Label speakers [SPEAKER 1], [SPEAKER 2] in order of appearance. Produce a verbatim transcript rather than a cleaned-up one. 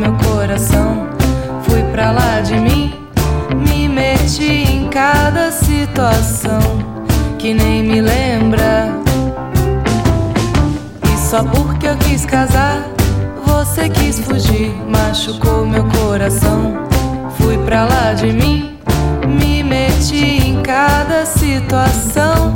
[SPEAKER 1] meu coração. Fui pra lá de mim, me meti em cada situação que nem me lembra. E só porque eu quis casar, você quis fugir, machucou meu coração. Fui pra lá de mim, me meti em cada situação